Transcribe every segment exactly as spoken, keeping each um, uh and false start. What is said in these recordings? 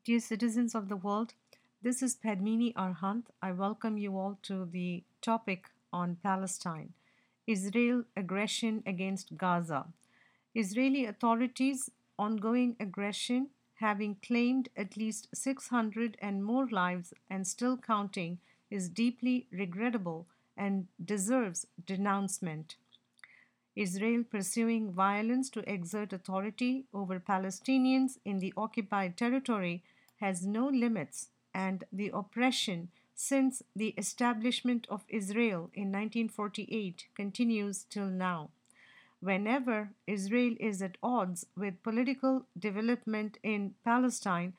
Dear citizens of the world, this is Padmini Arhant. I welcome you all to the topic on Palestine, Israel aggression against Gaza. Israeli authorities' ongoing aggression, having claimed at least six hundred and more lives and still counting, is deeply regrettable and deserves denouncement. Israel pursuing violence to exert authority over Palestinians in the occupied territory has no limits, and the oppression since the establishment of Israel in nineteen forty-eight continues till now. Whenever Israel is at odds with political development in Palestine,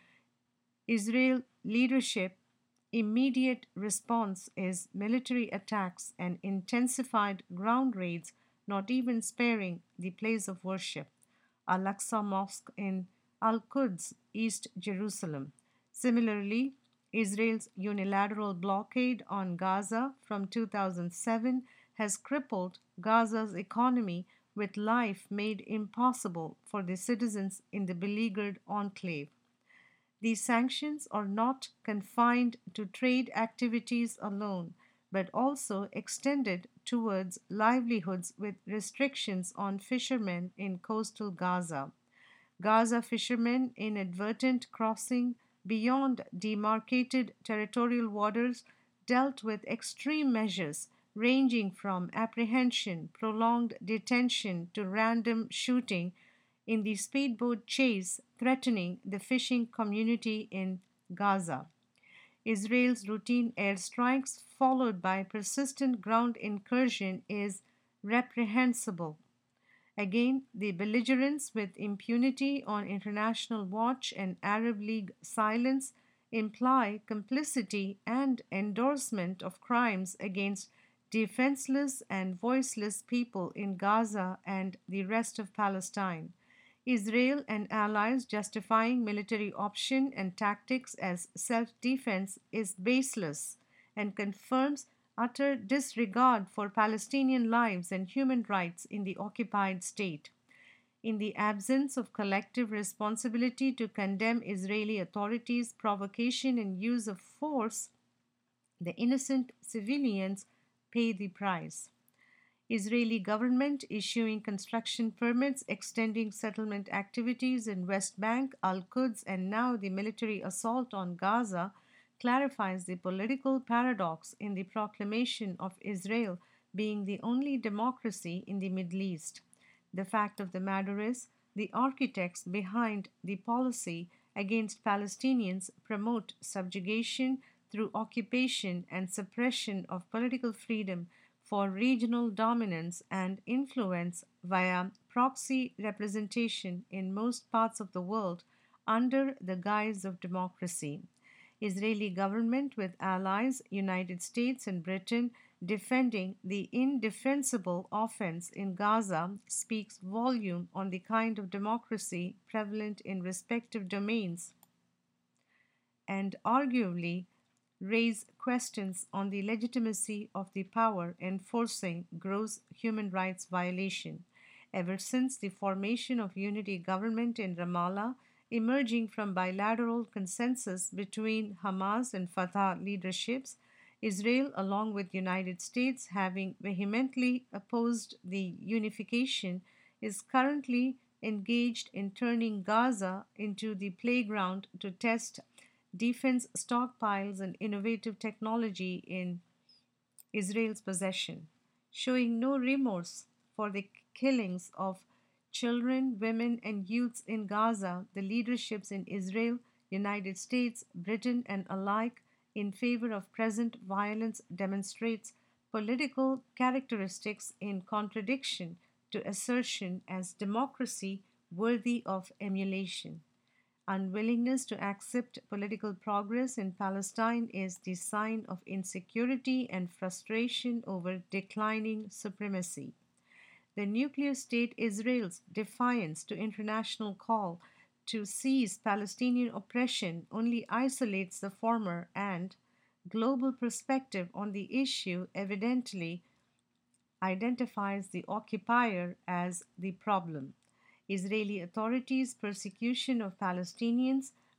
Israel leadership immediate response is military attacks and intensified ground raids, not even sparing the place of worship, Al Aqsa Mosque in Al Quds, East Jerusalem. Similarly, Israel's unilateral blockade on Gaza from two thousand seven has crippled Gaza's economy with life made impossible for the citizens in the beleaguered enclave. These sanctions are not confined to trade activities alone, but also extended towards livelihoods with restrictions on fishermen in coastal Gaza. Gaza fishermen inadvertent crossing beyond demarcated territorial waters dealt with extreme measures ranging from apprehension, prolonged detention, to random shooting in the speedboat chase threatening the fishing community in Gaza. Israel's routine airstrikes, followed by persistent ground incursion, is reprehensible. Again, the belligerence with impunity on international watch and Arab League silence imply complicity and endorsement of crimes against defenseless and voiceless people in Gaza and the rest of Palestine. Israel and allies justifying military option and tactics as self defense is baseless and confirms utter disregard for Palestinian lives and human rights in the occupied state. In the absence of collective responsibility to condemn Israeli authorities' provocation and use of force, the innocent civilians pay the price. Israeli government issuing construction permits, extending settlement activities in West Bank, Al-Quds, and now the military assault on Gaza clarifies the political paradox in the proclamation of Israel being the only democracy in the Middle East. The fact of the matter is, the architects behind the policy against Palestinians promote subjugation through occupation and suppression of political freedom for regional dominance and influence via proxy representation in most parts of the world under the guise of democracy. Israeli government with allies United States and Britain defending the indefensible offense in Gaza speaks volume on the kind of democracy prevalent in respective domains and arguably raise questions on the legitimacy of the power enforcing gross human rights violation. Ever since the formation of unity government in Ramallah, emerging from bilateral consensus between Hamas and Fatah leaderships, Israel, along with United States, having vehemently opposed the unification, is currently engaged in turning Gaza into the playground to test defense stockpiles and innovative technology in Israel's possession, showing no remorse for the killings of children, women, and youths in Gaza. The leaderships in Israel, United States, Britain, and alike in favor of present violence demonstrates political characteristics in contradiction to assertion as democracy worthy of emulation. Unwillingness to accept political progress in Palestine is the sign of insecurity and frustration over declining supremacy. The nuclear state Israel's defiance to international call to cease Palestinian oppression only isolates the former, and global perspective on the issue evidently identifies the occupier as the problem. Israeli authorities' persecution of Palestinians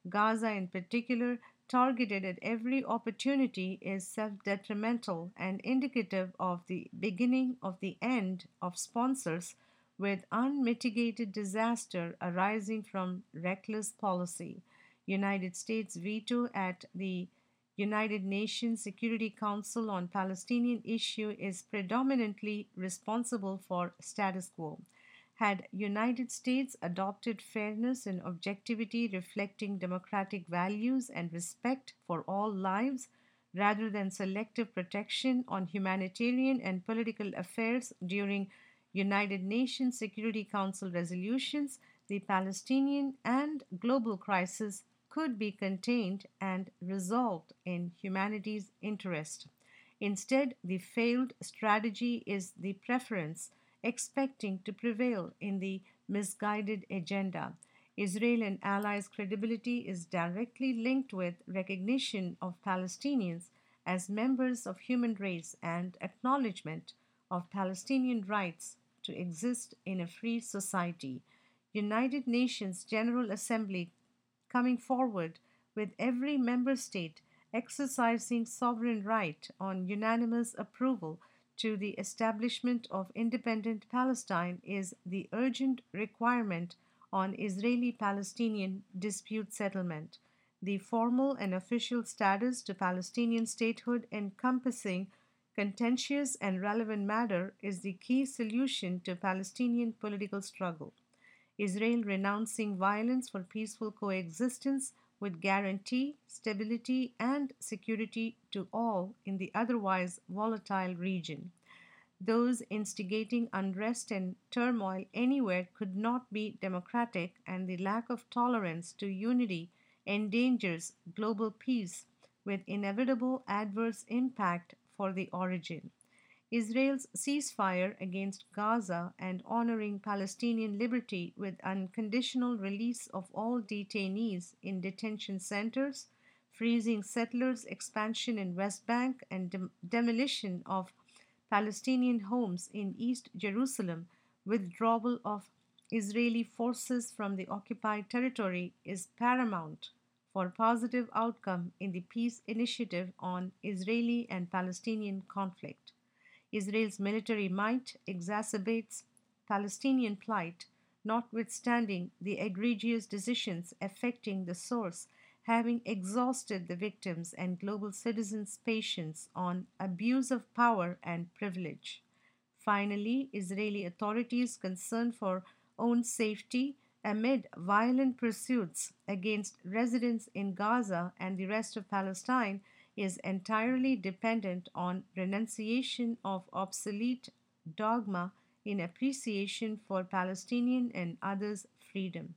Gaza, in particular, targeted at every opportunity, is self detrimental and indicative of the beginning of the end of sponsors with unmitigated disaster arising from reckless policy. United States veto at the United Nations Security Council on Palestinian issue is predominantly responsible for status quo. Had United States adopted fairness and objectivity reflecting democratic values and respect for all lives rather than selective protection on humanitarian and political affairs during United Nations Security Council resolutions, the Palestinian and global crisis could be contained and resolved in humanity's interest. Instead, the failed strategy is the preference expecting to prevail in the misguided agenda. Israel and allies' credibility is directly linked with recognition of Palestinians as members of human race and acknowledgement of Palestinian rights to exist in a free society. United Nations General Assembly coming forward with every member state exercising sovereign right on unanimous approval to the establishment of independent Palestine is the urgent requirement on Israeli Palestinian dispute settlement. The formal and official status to Palestinian statehood encompassing contentious and relevant matter is the key solution to Palestinian political struggle. Israel renouncing violence for peaceful coexistence would guarantee stability and security to all in the otherwise volatile region. Those instigating unrest and turmoil anywhere could not be democratic, and the lack of tolerance to unity endangers global peace with inevitable adverse impact for the origin. Israel's ceasefire against Gaza and honoring Palestinian liberty with unconditional release of all detainees in detention centers, freezing settlers' expansion in West Bank, and dem- demolition of Palestinian homes in East Jerusalem, withdrawal of Israeli forces from the occupied territory is paramount for positive outcome in the peace initiative on Israeli and Palestinian conflict. Israel's military might exacerbates Palestinian plight, notwithstanding the egregious decisions affecting the source, having exhausted the victims and global citizens' patience on abuse of power and privilege. Finally, Israeli authorities' concern for own safety amid violent pursuits against residents in Gaza and the rest of Palestine is entirely dependent on renunciation of obsolete dogma in appreciation for Palestinian and others' freedom.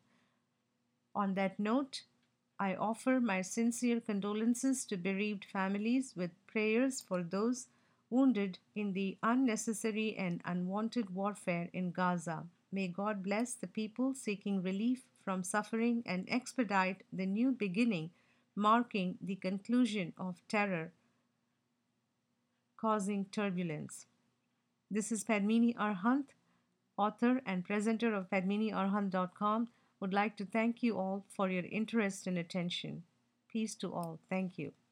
On that note, I offer my sincere condolences to bereaved families with prayers for those wounded in the unnecessary and unwanted warfare in Gaza. May God bless the people seeking relief from suffering and expedite the new beginning, marking the conclusion of terror causing turbulence. This is Padmini Arhant, author and presenter of padmini arhant dot com, would like to thank you all for your interest and attention. Peace to all. Thank you.